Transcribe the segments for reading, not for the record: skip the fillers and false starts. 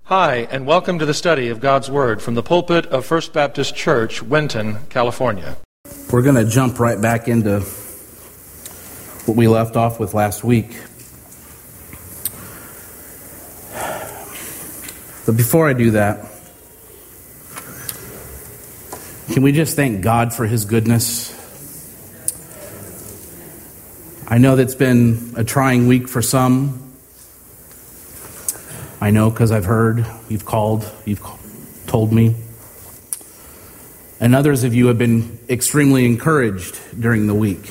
Hi, and welcome to the study of God's Word from the pulpit of First Baptist Church, Winton, California. We're going to jump right back into what we left off with last week. But before I do that, can we just thank God for His goodness? I know that's been a trying week for some. I know because I've heard, you've told me. And others of you have been extremely encouraged during the week.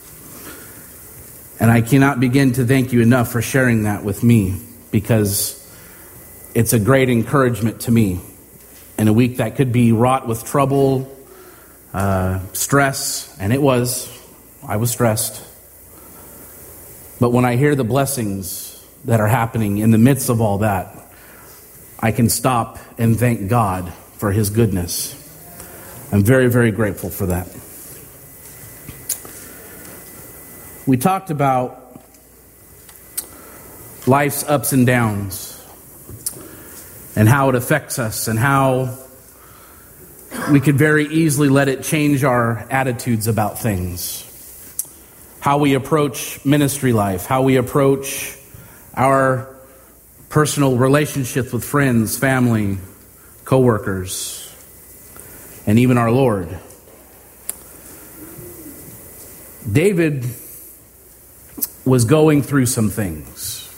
And I cannot begin to thank you enough for sharing that with me, because it's a great encouragement to me in a week that could be wrought with trouble, stress, and I was stressed. But when I hear the blessings that are happening in the midst of all that, I can stop and thank God for His goodness. I'm very, very grateful for that. We talked about life's ups and downs and how it affects us and how we could very easily let it change our attitudes about things. How we approach ministry life, how we approach our personal relationships with friends, family, co-workers, and even our Lord. David was going through some things.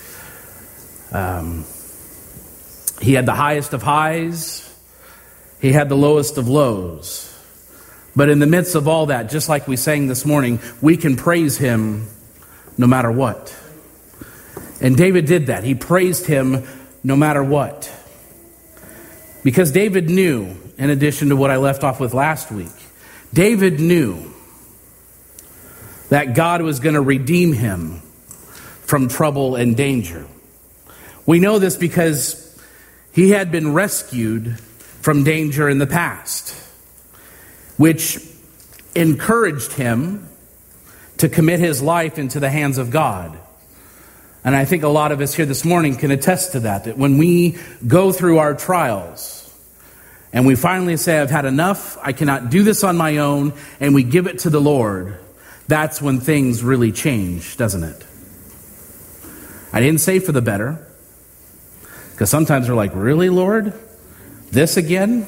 He had the highest of highs. He had the lowest of lows. But in the midst of all that, just like we sang this morning, we can praise Him no matter what. And David did that. He praised Him no matter what. Because David knew, in addition to what I left off with last week, David knew that God was going to redeem him from trouble and danger. We know this because he had been rescued from danger in the past, which encouraged him to commit his life into the hands of God. And I think a lot of us here this morning can attest to that when we go through our trials and we finally say, I've had enough, I cannot do this on my own, and we give it to the Lord, that's when things really change, doesn't it? I didn't say for the better, because sometimes we're like, really, Lord? This again?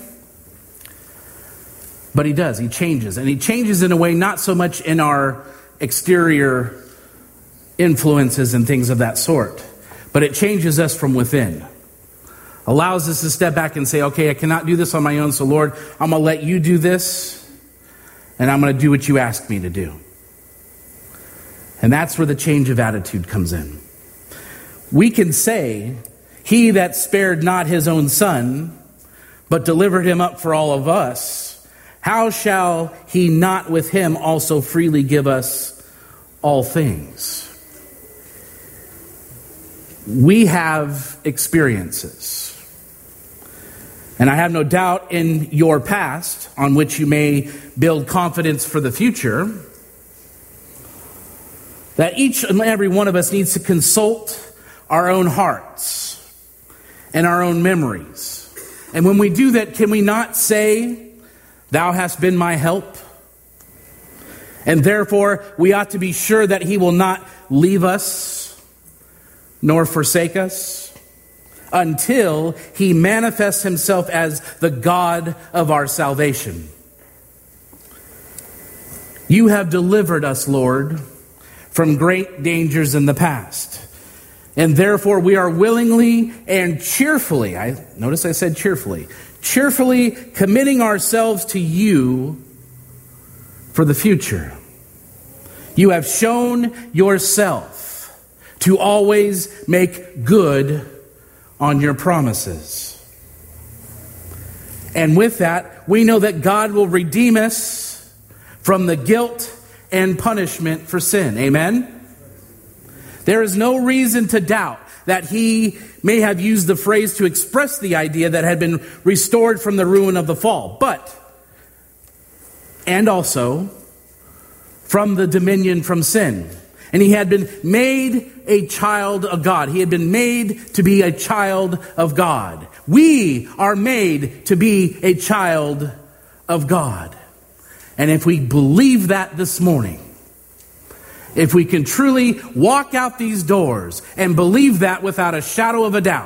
But He does. He changes. And He changes in a way not so much in our exterior influences and things of that sort, but it changes us from within. Allows us to step back and say, okay, I cannot do this on my own, so Lord, I'm going to let You do this, and I'm going to do what You asked me to do. And that's where the change of attitude comes in. We can say, He that spared not His own Son, but delivered Him up for all of us, how shall He not with Him also freely give us all things? We have experiences. And I have no doubt in your past, on which you may build confidence for the future, that each and every one of us needs to consult our own hearts and our own memories. And when we do that, can we not say, Thou hast been my help? And therefore, we ought to be sure that He will not leave us nor forsake us until He manifests Himself as the God of our salvation. You have delivered us, Lord, from great dangers in the past. And therefore we are willingly and cheerfully, notice I said cheerfully committing ourselves to You for the future. You have shown Yourself to always make good on Your promises. And with that, we know that God will redeem us from the guilt and punishment for sin. Amen? There is no reason to doubt that He may have used the phrase to express the idea that had been restored from the ruin of the fall. And also from the dominion from sin. And he had been made a child of God. He had been made to be a child of God. We are made to be a child of God. And if we believe that this morning, if we can truly walk out these doors and believe that without a shadow of a doubt,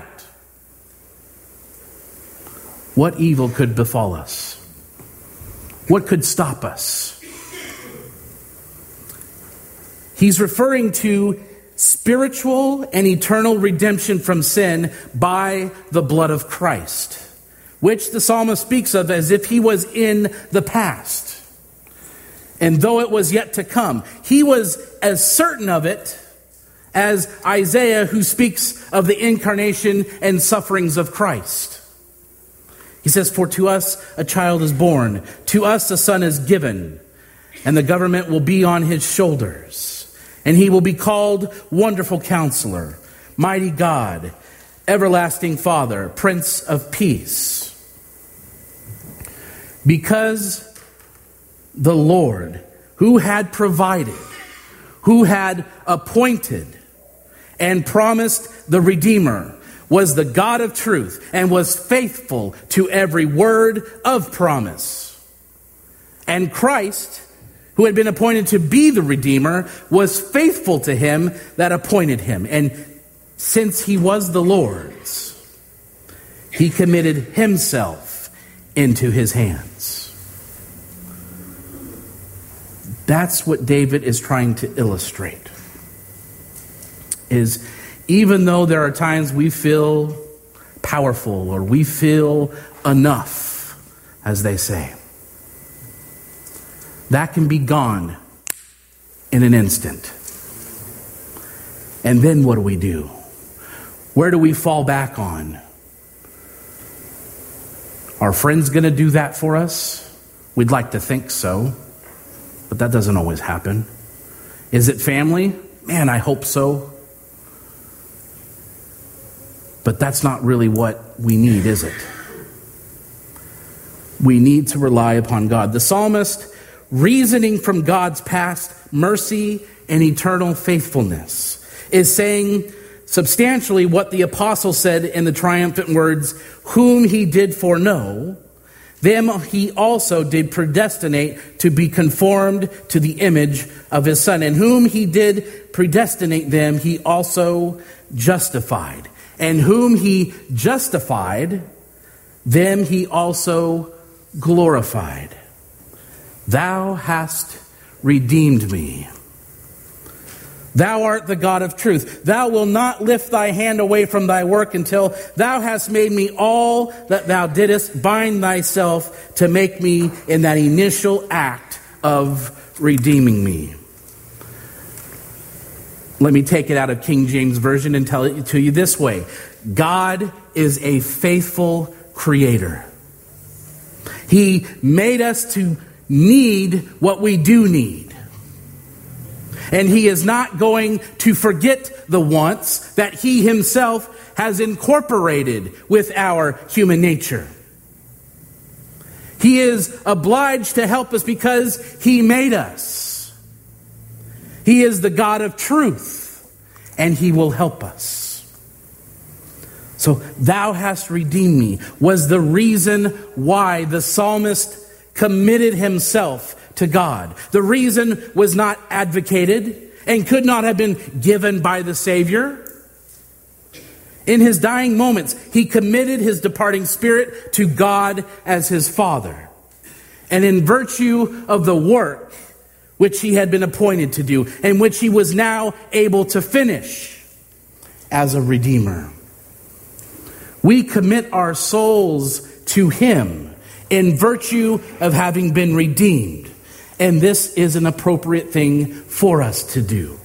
what evil could befall us? What could stop us? He's referring to spiritual and eternal redemption from sin by the blood of Christ, which the psalmist speaks of as if he was in the past. And though it was yet to come, he was as certain of it as Isaiah, who speaks of the incarnation and sufferings of Christ. He says, "For to us a child is born, to us a son is given, and the government will be on his shoulders. And he will be called Wonderful Counselor, Mighty God, Everlasting Father, Prince of Peace." Because the Lord, who had provided, who had appointed, and promised the Redeemer, was the God of truth and was faithful to every word of promise. And Christ, who had been appointed to be the Redeemer, was faithful to him that appointed him. And since he was the Lord's, he committed himself into his hands. That's what David is trying to illustrate. Is even though there are times we feel powerful or we feel enough, as they say, that can be gone in an instant. And then what do? Where do we fall back on? Are friends going to do that for us? We'd like to think so, but that doesn't always happen. Is it family? Man, I hope so. But that's not really what we need, is it? We need to rely upon God. The psalmist, reasoning from God's past mercy and eternal faithfulness, is saying substantially what the apostle said in the triumphant words, "Whom he did foreknow, them he also did predestinate to be conformed to the image of his Son. And whom he did predestinate, them he also justified. And whom he justified, them he also glorified. Thou hast redeemed me. Thou art the God of truth. Thou wilt not lift thy hand away from thy work until thou hast made me all that thou didst bind thyself to make me in that initial act of redeeming me." Let me take it out of King James Version and tell it to you this way. God is a faithful creator. He made us to need what we do need. And he is not going to forget the wants that he himself has incorporated with our human nature. He is obliged to help us because he made us. He is the God of truth, and he will help us. So, thou hast redeemed me was the reason why the psalmist committed himself to God. The reason was not advocated and could not have been given by the Savior. In his dying moments, he committed his departing spirit to God as his Father. And in virtue of the work which he had been appointed to do, and which he was now able to finish as a Redeemer, we commit our souls to him in virtue of having been redeemed. And this is an appropriate thing for us to do.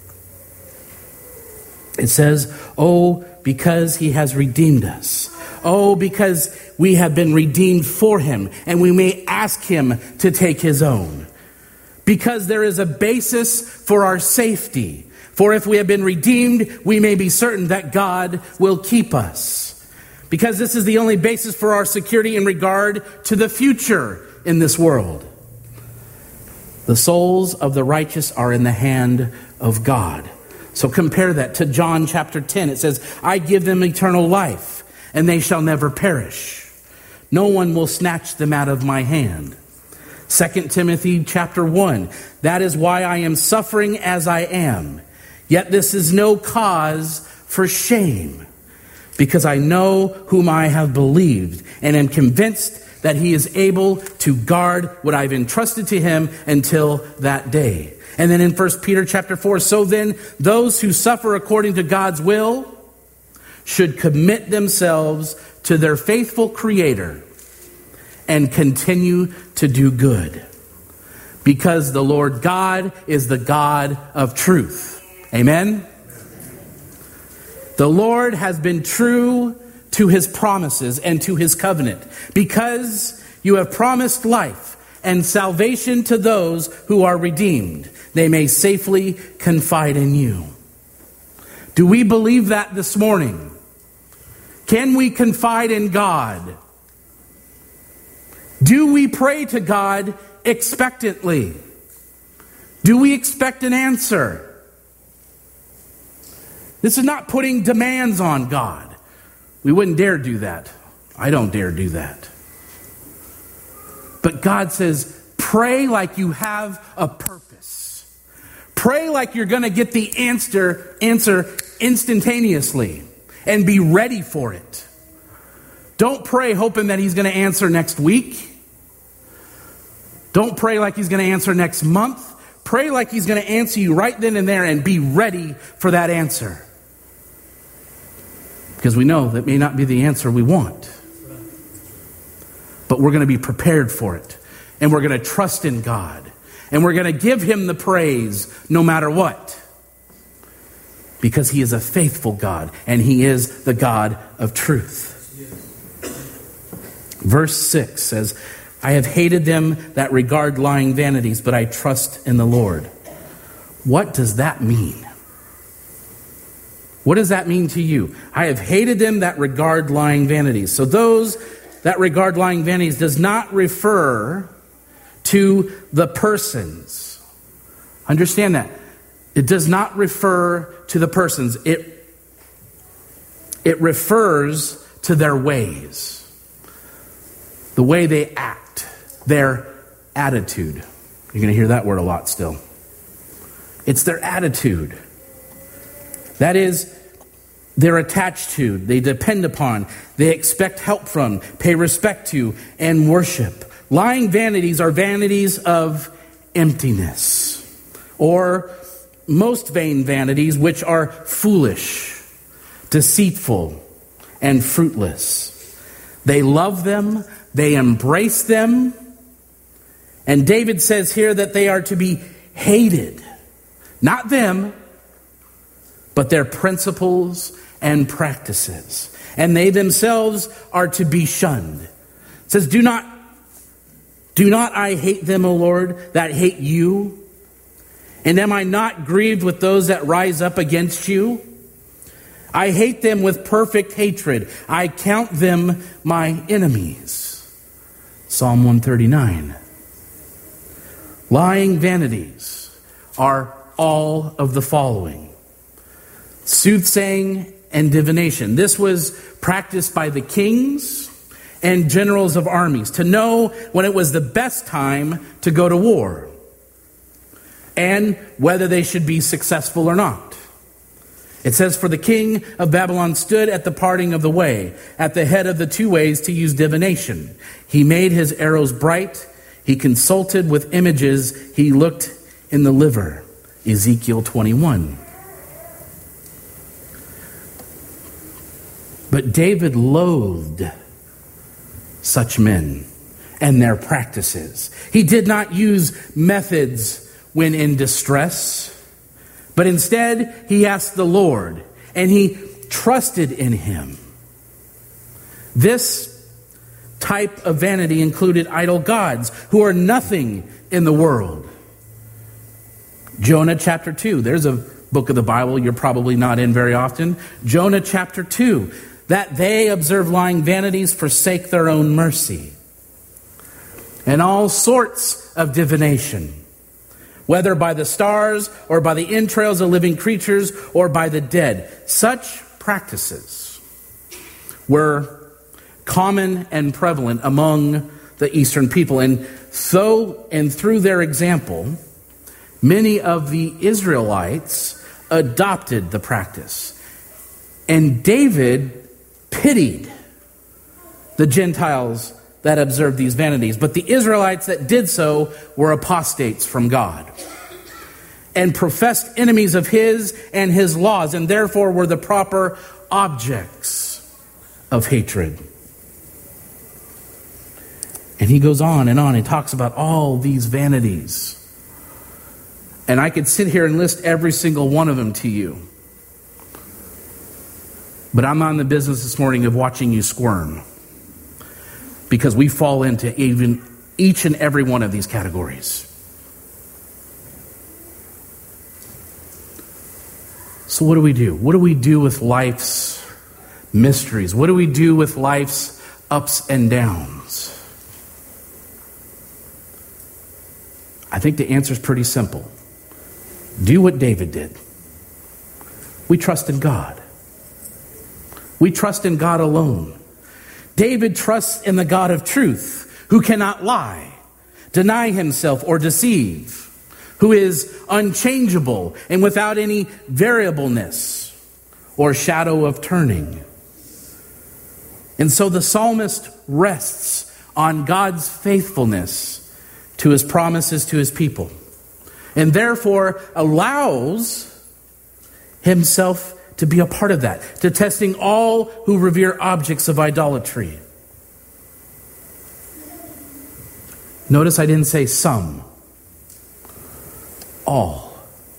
It says, "Oh, because he has redeemed us. Oh, because we have been redeemed for him, and we may ask him to take his own. Because there is a basis for our safety. For if we have been redeemed, we may be certain that God will keep us. Because this is the only basis for our security in regard to the future in this world. The souls of the righteous are in the hand of God. So compare that to John chapter 10. It says, I give them eternal life, and they shall never perish. No one will snatch them out of my hand. 2 Timothy chapter 1, that is why I am suffering as I am. Yet this is no cause for shame, because I know whom I have believed, and am convinced that he is able to guard what I've entrusted to him until that day. And then in 1 Peter chapter 4, so then those who suffer according to God's will should commit themselves to their faithful Creator and continue to do good, because the Lord God is the God of truth. Amen? The Lord has been true to his promises and to his covenant, because you have promised life and salvation to those who are redeemed. They may safely confide in you. Do we believe that this morning? Can we confide in God? Do we pray to God expectantly? Do we expect an answer? This is not putting demands on God. We wouldn't dare do that. I don't dare do that. But God says, pray like you have a purpose. Pray like you're going to get the answer instantaneously and be ready for it. Don't pray hoping that he's going to answer next week. Don't pray like he's going to answer next month. Pray like he's going to answer you right then and there, and be ready for that answer. Because we know that may not be the answer we want. But we're going to be prepared for it. And we're going to trust in God. And we're going to give him the praise no matter what. Because he is a faithful God. And he is the God of truth. Verse 6 says, I have hated them that regard lying vanities, but I trust in the Lord. What does that mean? What does that mean to you? I have hated them that regard lying vanities. So those that regard lying vanities does not refer to the persons. Understand that. It does not refer to the persons. It refers to their ways. The way they act. Their attitude. You're going to hear that word a lot still. It's their attitude. That is, they're attached to, they depend upon, they expect help from, pay respect to, and worship. Lying vanities are vanities of emptiness, or most vain vanities, which are foolish, deceitful, and fruitless. They love them, they embrace them, and David says here that they are to be hated. Not them, but their principles and practices. And they themselves are to be shunned. It says, Do not I hate them, O Lord, that hate you? And am I not grieved with those that rise up against you? I hate them with perfect hatred. I count them my enemies. Psalm 139. Lying vanities are all of the following. Soothsaying and divination. This was practiced by the kings and generals of armies to know when it was the best time to go to war and whether they should be successful or not. It says, for the king of Babylon stood at the parting of the way, at the head of the two ways to use divination. He made his arrows bright. He consulted with images. He looked in the liver. Ezekiel 21. But David loathed such men and their practices. He did not use methods when in distress, but instead he asked the Lord and he trusted in him. This type of vanity included idol gods who are nothing in the world. Jonah chapter 2. There's a book of the Bible you're probably not in very often. Jonah chapter 2. That they observe lying vanities, forsake their own mercy. And all sorts of divination. whether by the stars or by the entrails of living creatures or by the dead. Such practices were common and prevalent among the Eastern people. And through their example, many of the Israelites adopted the practice. And David pitied the Gentiles that observed these vanities. But the Israelites that did so were apostates from God and professed enemies of his and his laws, and therefore were the proper objects of hatred. And he goes on and on. He talks about all these vanities. And I could sit here and list every single one of them to you. But I'm not in the business this morning of watching you squirm, because we fall into even each and every one of these categories. So what do we do? What do we do with life's mysteries? What do we do with life's ups and downs? I think the answer is pretty simple. Do what David did. We trust in God. We trust in God alone. David trusts in the God of truth, who cannot lie, deny himself, or deceive, who is unchangeable and without any variableness or shadow of turning. And so the psalmist rests on God's faithfulness to his promises to his people, and therefore allows himself to be a part of that, to testing all who revere objects of idolatry. Notice I didn't say some. All.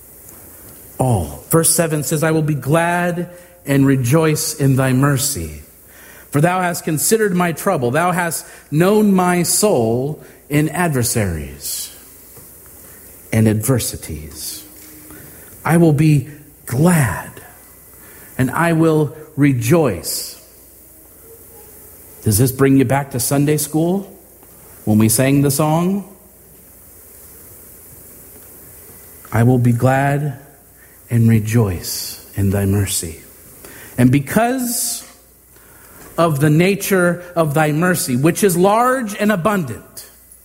Verse 7 says, I will be glad and rejoice in thy mercy. For thou hast considered my trouble. Thou hast known my soul in adversaries and adversities. I will be glad and I will rejoice. Does this bring you back to Sunday school when we sang the song? I will be glad and rejoice in thy mercy. And because of the nature of thy mercy, which is large and abundant,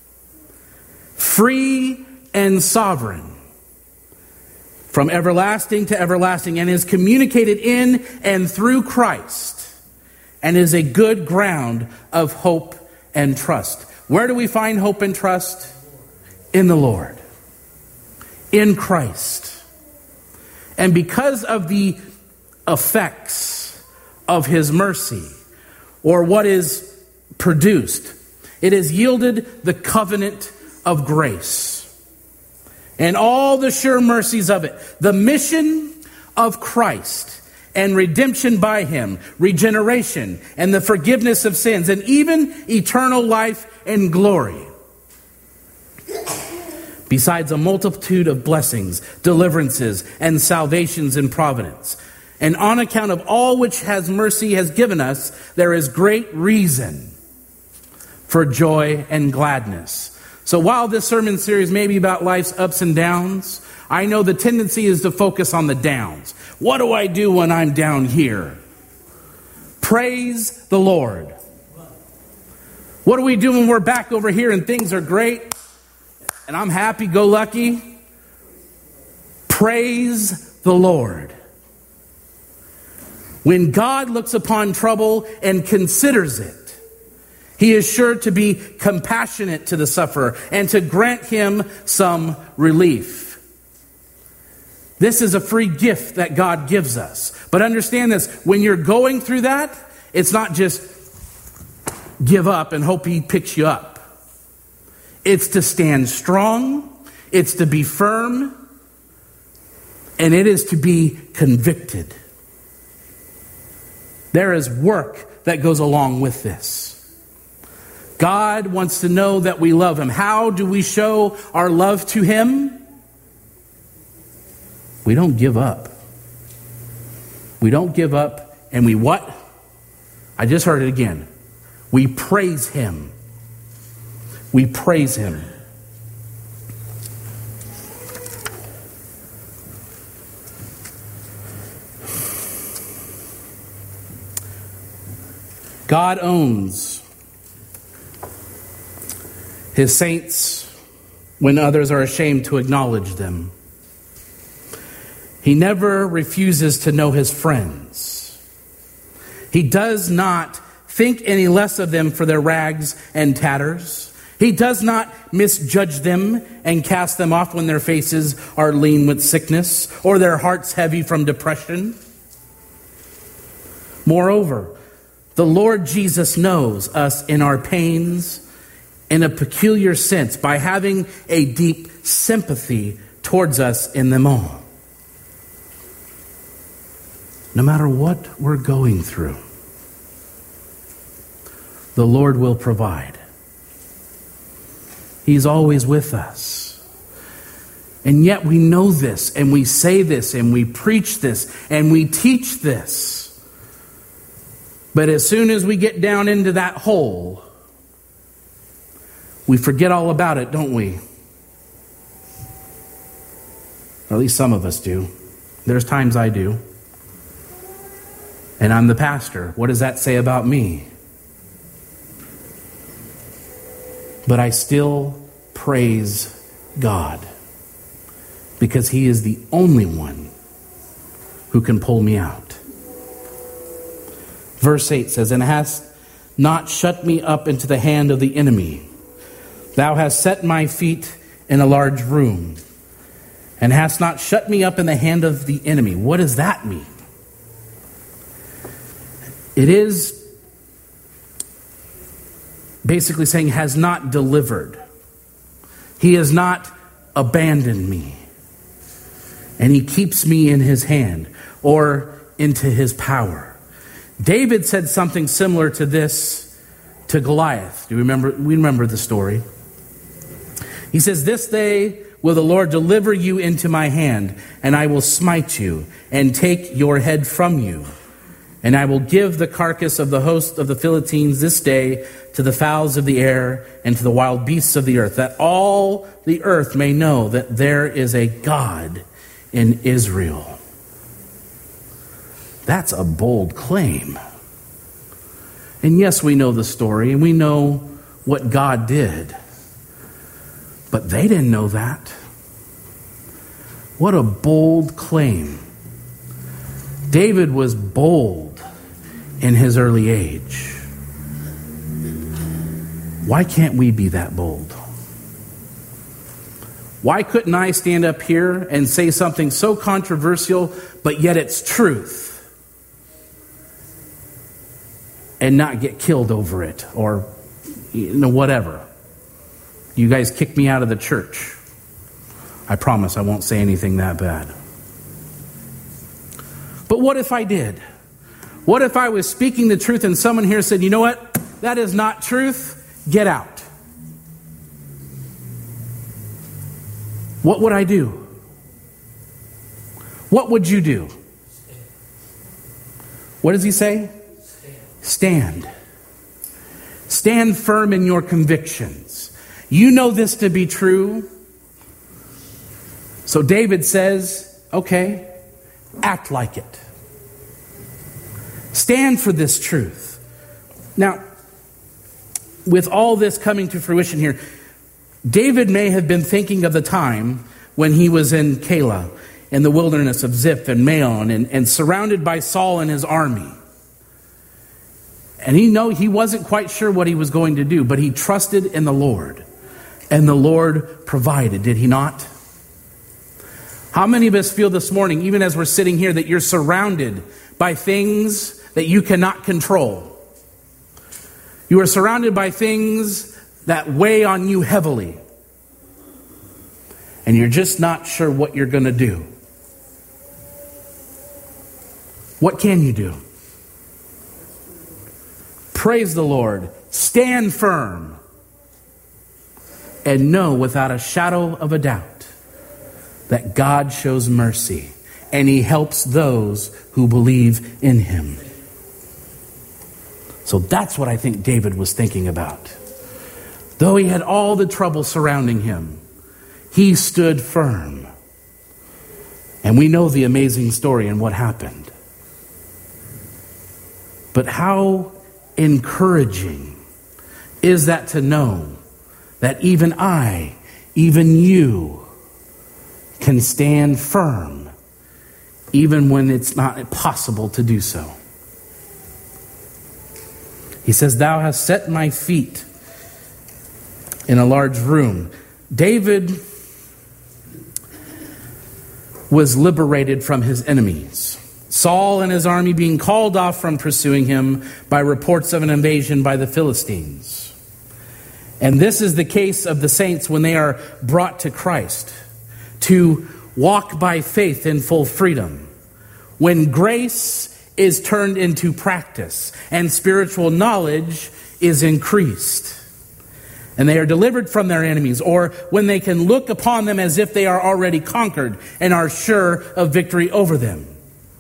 free and sovereign, from everlasting to everlasting, and is communicated in and through Christ, and is a good ground of hope and trust. Where do we find hope and trust? In the Lord. In Christ. And because of the effects of his mercy, or what is produced, it has yielded the covenant of grace and all the sure mercies of it. The mission of Christ and redemption by him, regeneration and the forgiveness of sins, and even eternal life and glory. Besides a multitude of blessings, deliverances, and salvations in providence. And on account of all which has mercy has given us, there is great reason for joy and gladness. So while this sermon series may be about life's ups and downs, I know the tendency is to focus on the downs. What do I do when I'm down here? Praise the Lord. What do we do when we're back over here and things are great and I'm happy-go-lucky? Praise the Lord. When God looks upon trouble and considers it, he is sure to be compassionate to the sufferer and to grant him some relief. This is a free gift that God gives us. But understand this, when you're going through that, it's not just give up and hope he picks you up. It's to stand strong, it's to be firm, and it is to be convicted. There is work that goes along with this. God wants to know that we love him. How do we show our love to him? We don't give up. We don't give up, and we what? I just heard it again. We praise him. We praise him. God owns his saints when others are ashamed to acknowledge them. He never refuses to know his friends. He does not think any less of them for their rags and tatters. He does not misjudge them and cast them off when their faces are lean with sickness or their hearts heavy from depression. Moreover, the Lord Jesus knows us in our pains in a peculiar sense by having a deep sympathy towards us in them all. No matter what we're going through, the Lord will provide. He's always with us. And yet we know this, and we say this, and we preach this, and we teach this. But as soon as we get down into that hole, we forget all about it, don't we? Or at least some of us do. There's times I do. And I'm the pastor. What does that say about me? But I still praise God because He is the only one who can pull me out. Verse 8 says, "And hast not shut me up into the hand of the enemy. Thou hast set my feet in a large room, and hast not shut me up in the hand of the enemy." What does that mean? It is basically saying has not delivered. He has not abandoned me. And he keeps me in his hand or into his power. David said something similar to this to Goliath. Do you remember? We remember the story. He says, "This day will the Lord deliver you into my hand, and I will smite you and take your head from you. And I will give the carcass of the host of the Philistines this day to the fowls of the air and to the wild beasts of the earth, that all the earth may know that there is a God in Israel." That's a bold claim. And yes, we know the story, and we know what God did. But they didn't know that. What a bold claim. David was bold in his early age. Why can't we be that bold? Why couldn't I stand up here and say something so controversial, but yet it's truth, and not get killed over it, or whatever? You guys kick me out of the church. I promise I won't say anything that bad. But what if I did? What if I was speaking the truth and someone here said, "You know what? That is not truth. Get out." What would I do? What would you do? What does he say? Stand. Stand firm in your convictions. You know this to be true. So David says, okay, act like it. Stand for this truth. Now, with all this coming to fruition here, David may have been thinking of the time when he was in Keilah, in the wilderness of Ziph and Maon, and surrounded by Saul and his army. And he wasn't quite sure what he was going to do, but he trusted in the Lord. And the Lord provided, did he not? How many of us feel this morning, even as we're sitting here, that you're surrounded by things that you cannot control? You are surrounded by things that weigh on you heavily. And you're just not sure what you're going to do. What can you do? Praise the Lord. Stand firm. And know without a shadow of a doubt that God shows mercy and he helps those who believe in him. So that's what I think David was thinking about. Though he had all the trouble surrounding him, he stood firm. And we know the amazing story and what happened. But how encouraging is that to know that even I, even you, can stand firm even when it's not possible to do so. He says, thou hast set my feet in a large room. David was liberated from his enemies. Saul and his army being called off from pursuing him by reports of an invasion by the Philistines. And this is the case of the saints when they are brought to Christ, to walk by faith in full freedom. When grace is turned into practice and spiritual knowledge is increased, and they are delivered from their enemies, or when they can look upon them as if they are already conquered and are sure of victory over them,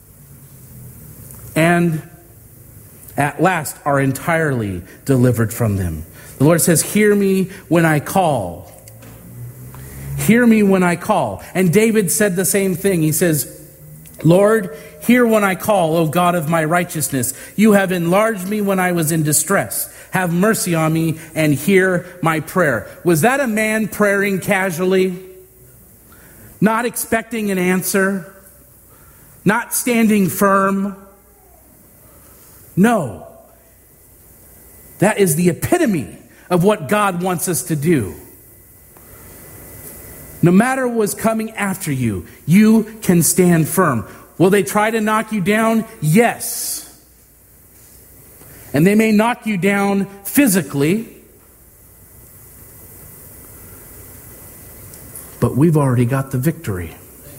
and at last are entirely delivered from them. The Lord says, hear me when I call. Hear me when I call. And David said the same thing. He says, Lord, hear when I call, O God of my righteousness. You have enlarged me when I was in distress. Have mercy on me and hear my prayer. Was that a man praying casually? Not expecting an answer? Not standing firm? No. That is the epitome of what God wants us to do. No matter what's coming after you, you can stand firm. Will they try to knock you down? Yes. And they may knock you down physically. But we've already got the victory.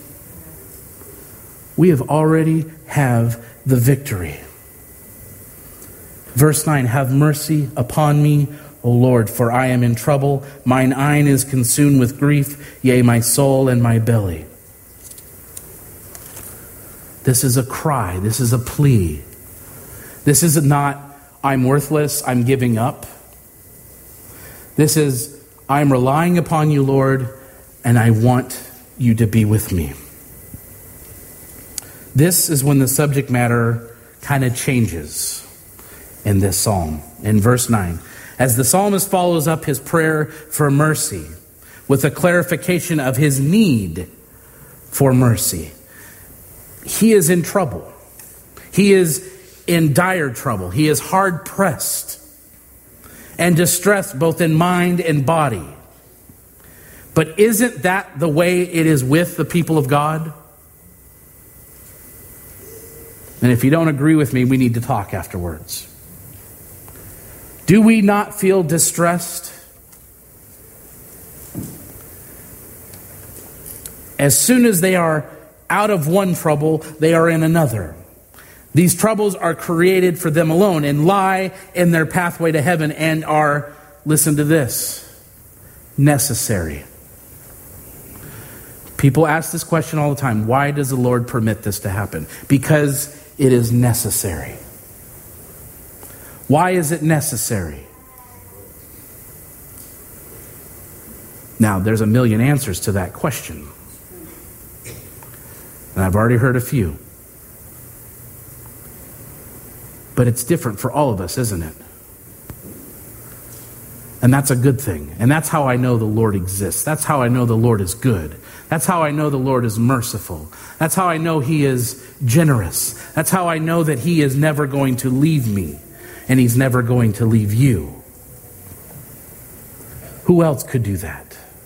We have already have the victory. Verse 9, have mercy upon me, O Lord, for I am in trouble. Mine eye is consumed with grief, yea, my soul and my belly. This is a cry. This is a plea. This is not, I'm worthless, I'm giving up. This is, I'm relying upon you, Lord, and I want you to be with me. This is when the subject matter kind of changes in this psalm. In verse 9, as the psalmist follows up his prayer for mercy with a clarification of his need for mercy. He is in trouble. He is in dire trouble. He is hard pressed and distressed both in mind and body. But isn't that the way it is with the people of God? And if you don't agree with me, we need to talk afterwards. Do we not feel distressed? As soon as they are out of one trouble, they are in another. These troubles are created for them alone and lie in their pathway to heaven and are, listen to this, necessary. People ask this question all the time. Why does the Lord permit this to happen? Because it is necessary. Why is it necessary? Now, there's a million answers to that question. And I've already heard a few. But it's different for all of us, isn't it? And that's a good thing. And that's how I know the Lord exists. That's how I know the Lord is good. That's how I know the Lord is merciful. That's how I know He is generous. That's how I know that He is never going to leave me. And He's never going to leave you. Who else could do that?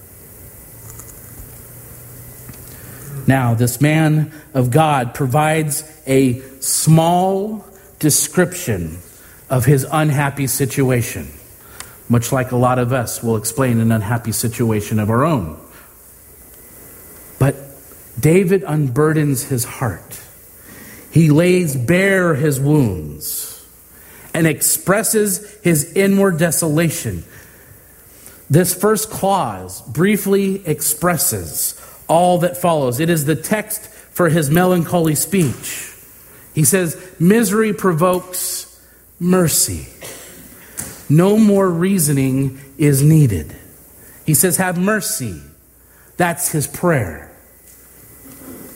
Now, this man of God provides a small description of his unhappy situation, much like a lot of us will explain an unhappy situation of our own. But David unburdens his heart. He lays bare his wounds and expresses his inward desolation. This first clause briefly expresses all that follows. It is the text for his melancholy speech. He says, misery provokes mercy. No more reasoning is needed. He says, have mercy. That's his prayer.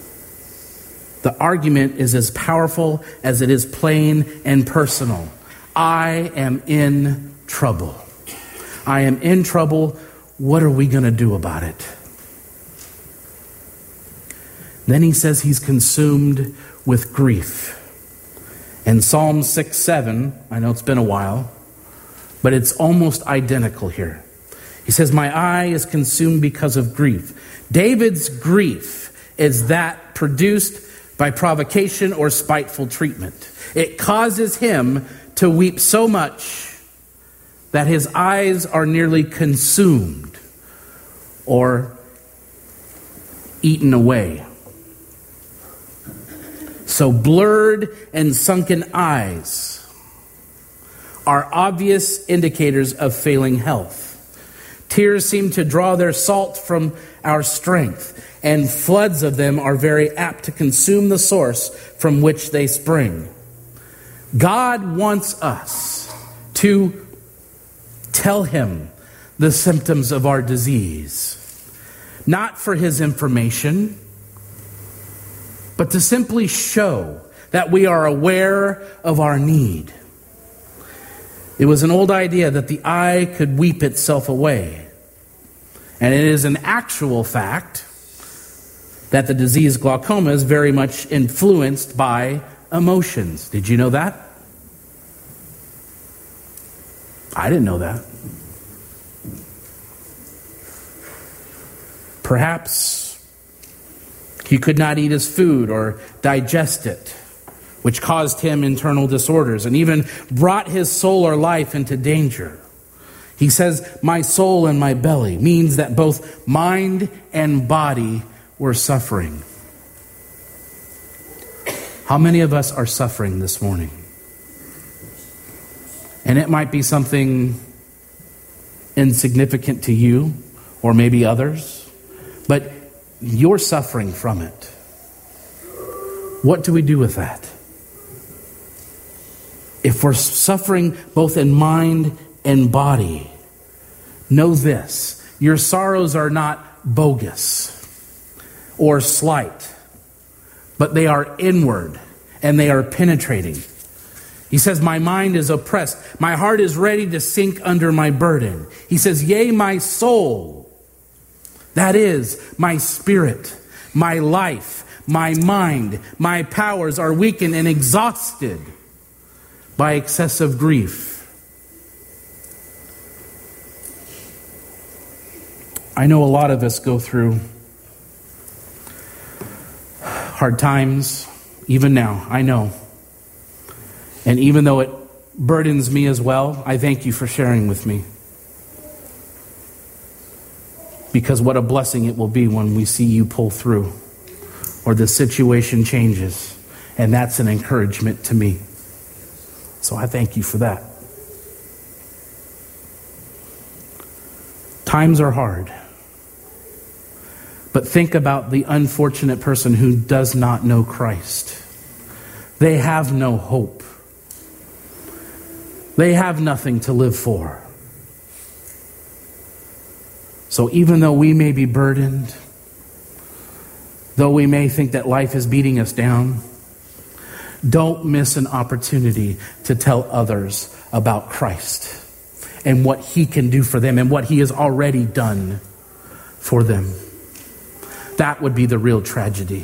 The argument is as powerful as it is plain and personal. I am in trouble. I am in trouble. What are we going to do about it? Then he says he's consumed with grief. In Psalm 6:7, I know it's been a while, but it's almost identical here. He says, my eye is consumed because of grief. David's grief is that produced by provocation or spiteful treatment. It causes him to weep so much that his eyes are nearly consumed or eaten away. So blurred and sunken eyes are obvious indicators of failing health. Tears seem to draw their salt from our strength, and floods of them are very apt to consume the source from which they spring. God wants us to tell him the symptoms of our disease, not for his information, but to simply show that we are aware of our need. It was an old idea that the eye could weep itself away. And it is an actual fact that the disease glaucoma is very much influenced by emotions. Did you know that? I didn't know that. Perhaps he could not eat his food or digest it, which caused him internal disorders and even brought his soul or life into danger. He says, my soul and my belly, means that both mind and body were suffering. How many of us are suffering this morning? And it might be something insignificant to you or maybe others, but you're suffering from it. What do we do with that? If we're suffering both in mind and body, know this: your sorrows are not bogus or slight, but they are inward and they are penetrating. He says, my mind is oppressed. My heart is ready to sink under my burden. He says, yea, my soul, that is, my spirit, my life, my mind, my powers are weakened and exhausted by excessive grief. I know a lot of us go through hard times, even now, I know. And even though it burdens me as well, I thank you for sharing with me. Because what a blessing it will be when we see you pull through or the situation changes. And that's an encouragement to me. So I thank you for that. Times are hard. But think about the unfortunate person who does not know Christ. They have no hope. They have nothing to live for. So even though we may be burdened, though we may think that life is beating us down, don't miss an opportunity to tell others about Christ and what he can do for them and what he has already done for them. That would be the real tragedy,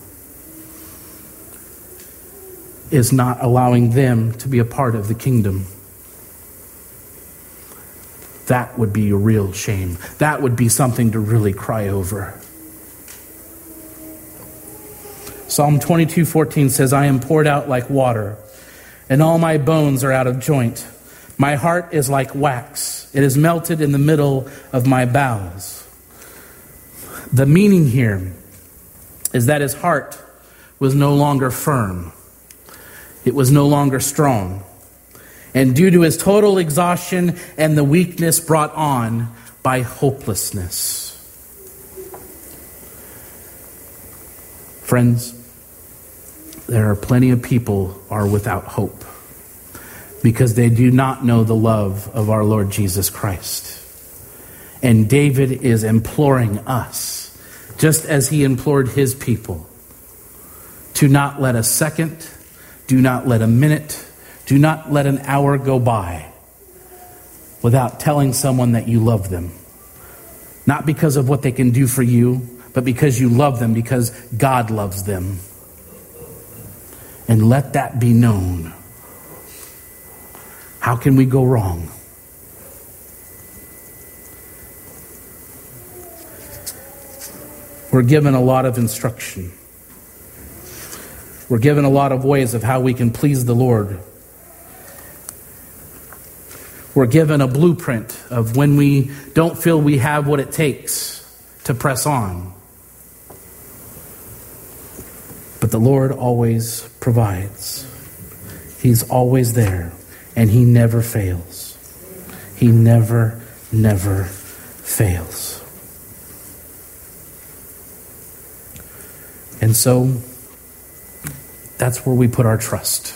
is not allowing them to be a part of the kingdom. That would be a real shame. That would be something to really cry over. Psalm 22:14 says, I am poured out like water, and all my bones are out of joint. My heart is like wax. It is melted in the middle of my bowels. The meaning here is that his heart was no longer firm. It was no longer strong. And due to his total exhaustion and the weakness brought on by hopelessness. Friends, there are plenty of people who are without hope because they do not know the love of our Lord Jesus Christ. And David is imploring us, just as he implored his people, to not let a second, do not let a minute, Do not let an hour go by without telling someone that you love them. Not because of what they can do for you, but because you love them, because God loves them. And let that be known. How can we go wrong? We're given a lot of instruction. We're given a lot of ways of how we can please the Lord. We're given a blueprint of when we don't feel we have what it takes to press on. But the Lord always provides. He's always there, and He never fails. He never fails. And so, that's where we put our trust.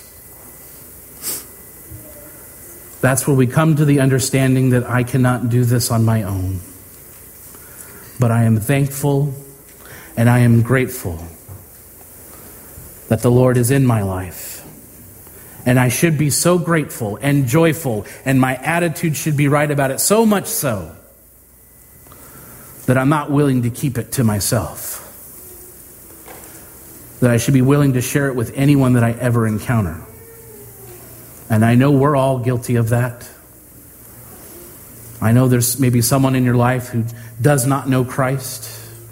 That's where we come to the understanding that I cannot do this on my own. But I am thankful and I am grateful that the Lord is in my life. And I should be so grateful and joyful, and my attitude should be right about it, so much so that I'm not willing to keep it to myself. That I should be willing to share it with anyone that I ever encounter. And I know we're all guilty of that. I know there's maybe someone in your life who does not know Christ.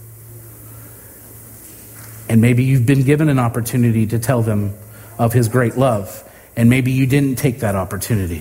And maybe you've been given an opportunity to tell them of His great love. And maybe you didn't take that opportunity.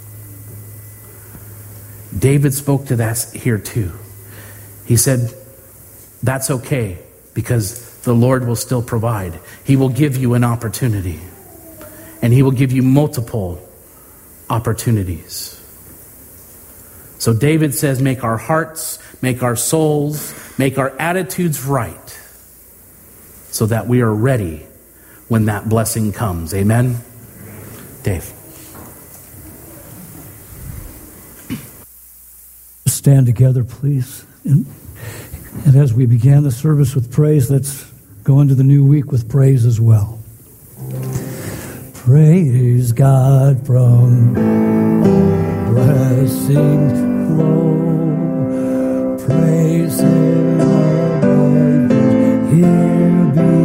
David spoke to that here too. He said, that's okay, because the Lord will still provide. He will give you an opportunity. And He will give you multiple opportunities. So David says, make our hearts, make our souls, make our attitudes right, so that we are ready when that blessing comes. Amen? Dave. Stand together, please. And as we began the service with praise, let's go into the new week with praise as well. Praise God from blessings flow. Praise Him above here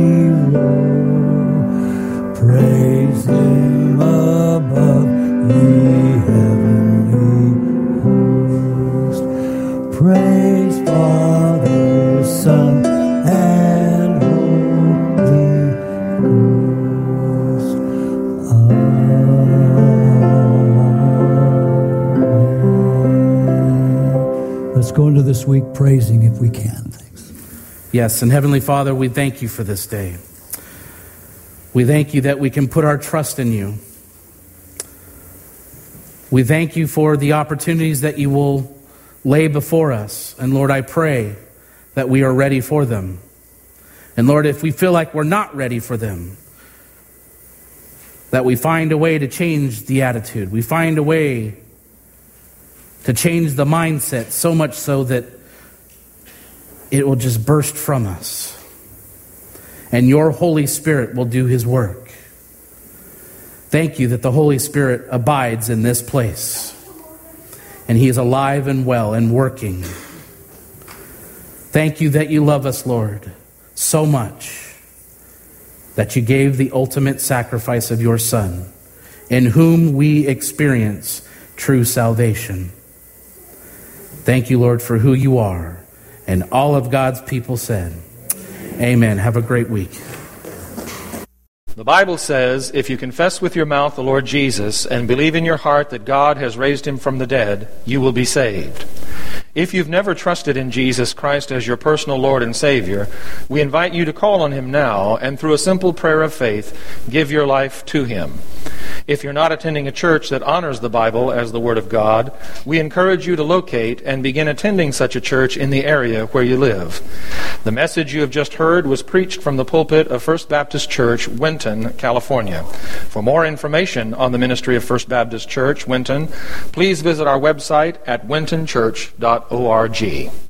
below. Praise Him above ye heavenly hosts. Praise Father, Son, and Holy Ghost. Amen. Let's go into this week praising if we can. Thanks. Yes, and Heavenly Father, we thank You for this day. We thank You that we can put our trust in You. We thank You for the opportunities that You will lay before us. And Lord, I pray that we are ready for them. And Lord, if we feel like we're not ready for them, that we find a way to change the attitude. We find a way to change the mindset, so much so that it will just burst from us. And Your Holy Spirit will do His work. Thank You that the Holy Spirit abides in this place. And He is alive and well and working. Thank You that You love us, Lord, so much that You gave the ultimate sacrifice of Your Son, in whom we experience true salvation. Thank You, Lord, for who You are. And all of God's people said, amen. Have a great week. The Bible says, if you confess with your mouth the Lord Jesus and believe in your heart that God has raised Him from the dead, you will be saved. If you've never trusted in Jesus Christ as your personal Lord and Savior, we invite you to call on Him now and through a simple prayer of faith, give your life to Him. If you're not attending a church that honors the Bible as the Word of God, we encourage you to locate and begin attending such a church in the area where you live. The message you have just heard was preached from the pulpit of First Baptist Church, Winton, California. For more information on the ministry of First Baptist Church, Winton, please visit our website at wintonchurch.org.